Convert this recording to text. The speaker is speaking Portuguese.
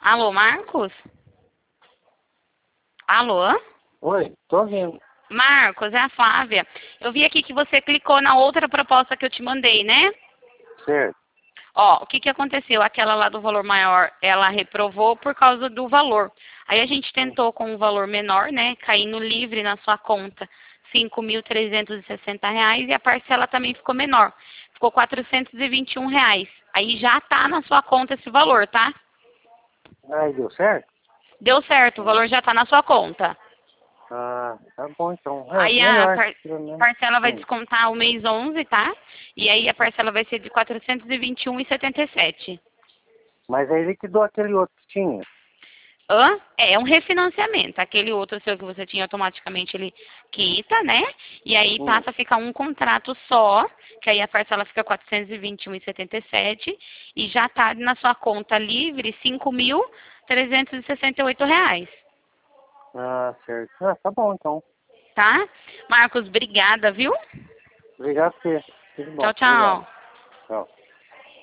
Alô, Marcos? Alô? Oi, tô ouvindo. Marcos, é a Flávia. Eu vi aqui que você clicou na outra proposta que eu te mandei, né? Certo. Ó, o que que aconteceu? Aquela lá do valor maior, ela reprovou por causa do valor. Aí a gente tentou com um valor menor, né? Caindo livre na sua conta, R$ 5.360 e a parcela também ficou menor. Ficou R$ 421. Aí já tá na sua conta esse valor, tá? Aí deu certo? Deu certo, o valor já tá na sua conta. Ah, tá bom então. É, Aí a melhor, pelo menos. parcela vai descontar o mês 11, tá? E aí a parcela vai ser de R$ 421,77. Mas aí liquidou aquele outro que tinha. Hã? É um refinanciamento. Aquele outro seu que você tinha automaticamente ele quita, né? E aí passa a ficar um contrato só, que aí a parcela fica R$ 421,77 e já tá na sua conta livre R$ 5.368, Ah, certo. Ah, tá bom então. tá? Marcos, obrigada, viu? Obrigado por você. Tudo bom. Tchau, Obrigado. tchau. Tchau.